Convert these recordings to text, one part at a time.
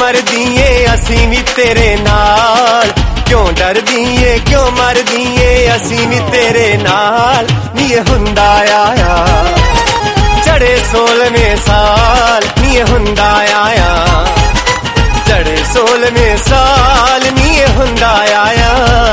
मरदी ए असीं भी तेरे नाल, क्यों डरदी ए क्यों मरदी ए असीं भी तेरे नाल। नी हुंदा आया चढ़े 16वें साल, नी हुंदा आया चढ़े 16वें साल, नी हुंदा आया।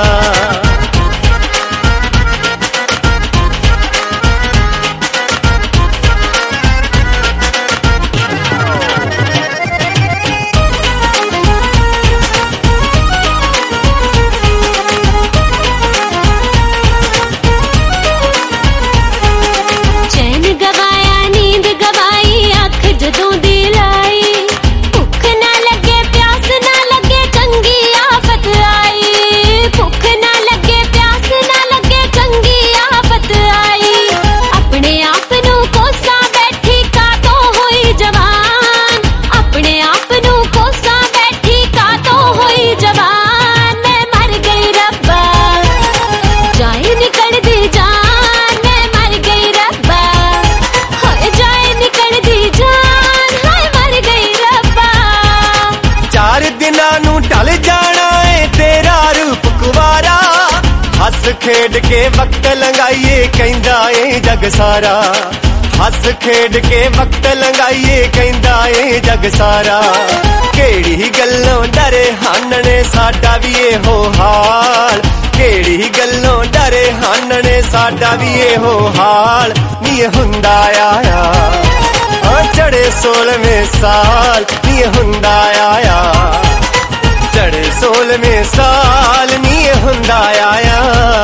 हस खेड के वक्त लंघाइए कहंदा ए जग सारा, हस खेड के वक्त लंघाइए कहंदा ए जग सारा। केड़ी गल्लों डरे हानने साडा भी एहो हाल, केड़ी गल्लों डरे हानने साडा भी एहो हाल। नी हुंदा आया चढ़े 16वें साल, नी हुंदा आया चढ़े 16वें साल, नी हुंदा आया।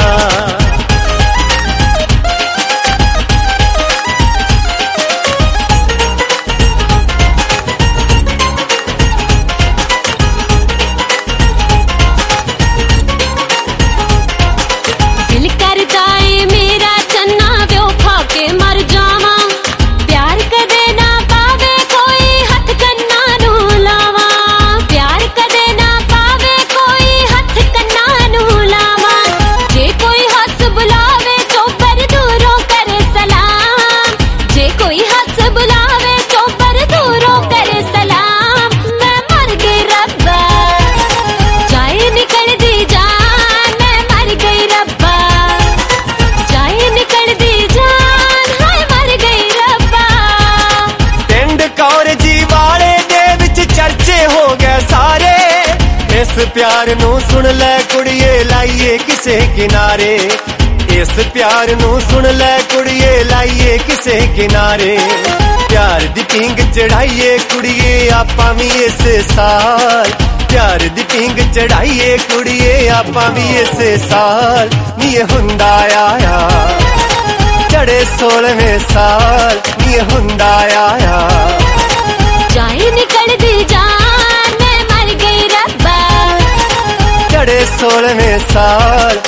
दिल करदा ए मेरा चन्ना व्यो खा के मर जावा, प्यार कदे ना पावे कोई हथ कन्ना नू लावा, प्यार कदे ना पावे कोई हथ कन्ना नू लावा। जे कोई हस बुलावे तो पर दूरों करे सलाम, जे कोई हस बुलावे तो पर दूरों करे सलाम। मैं मर गई रब्बा जाए निकल दी जान, मैं मर गई रब्बा जाए निकल दी जान, हाय मर गई रब्बा। पिंड कौर जी वाले दे विच चर्चे हो गए सारे, इस प्यार नू सुन ले कुड़िए लाइए किसे किनारे, इस प्यार नू सुन ले कुड़िए लाइए किसे किनारे। प्यार दी पींग चढ़ाइए कुड़िए आपां भी इस साल, प्यार दी पींग चढ़ाइए कुड़िए आपां भी इस साल। नी हुंदा आया चढ़े 16वें साल, नी हुंदा आया जाए निकल दी जान, मैं मर गई रब्बा चढ़े 16वें साल,